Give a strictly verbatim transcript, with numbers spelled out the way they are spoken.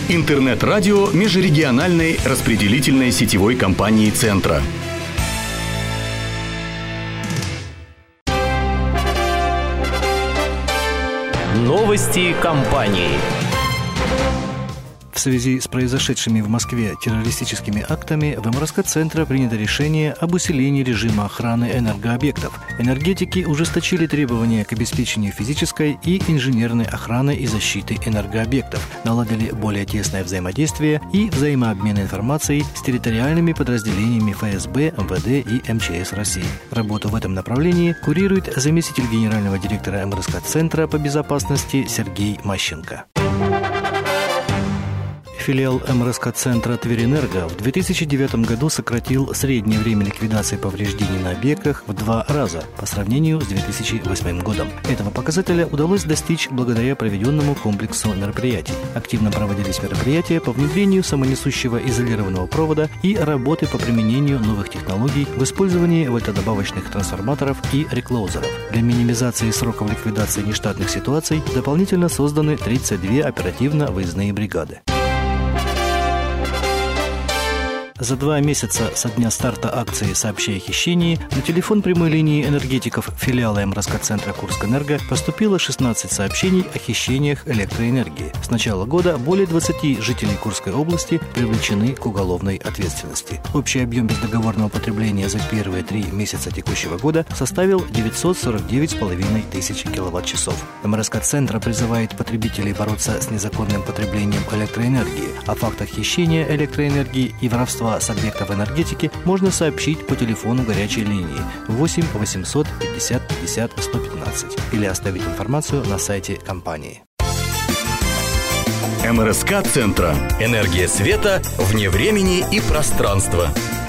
Интернет-радио межрегиональной распределительной сетевой компании «Центра». Новости компании. В связи с произошедшими в Москве террористическими актами в эм эр эс ка-центра принято решение об усилении режима охраны энергообъектов. Энергетики ужесточили требования к обеспечению физической и инженерной охраны и защиты энергообъектов, наладили более тесное взаимодействие и взаимообмен информацией с территориальными подразделениями эф эс бэ, эм вэ дэ и эм че эс России. Работу в этом направлении курирует заместитель генерального директора эм эр эс ка-центра по безопасности Сергей Мащенко. Филиал эм эр эс ка-центра «Тверэнерго» в две тысячи девятом году сократил среднее время ликвидации повреждений на объектах в два раза по сравнению с две тысячи восьмым годом. Этого показателя удалось достичь благодаря проведенному комплексу мероприятий. Активно проводились мероприятия по внедрению самонесущего изолированного провода и работы по применению новых технологий в использовании вольтодобавочных трансформаторов и реклоузеров. Для минимизации сроков ликвидации нештатных ситуаций дополнительно созданы тридцать две оперативно-выездные бригады. За два месяца со дня старта акции «Сообщай о хищении» на телефон прямой линии энергетиков филиала эм эр эс ка-центра «Курскэнерго» поступило шестнадцать сообщений о хищениях электроэнергии. С начала года более двадцати жителей Курской области привлечены к уголовной ответственности. Общий объем бездоговорного потребления за первые три месяца текущего года составил девятьсот сорок девять с половиной тысяч киловатт-часов. эм эр эс ка-центра призывает потребителей бороться с незаконным потреблением электроэнергии. О фактах хищения электроэнергии и воровства с объектов энергетики можно сообщить по телефону горячей линии восемь восемьсот пятьдесят пятьдесят сто пятнадцать или оставить информацию на сайте компании. эм эр эс ка-центра. Энергия света вне времени и пространства.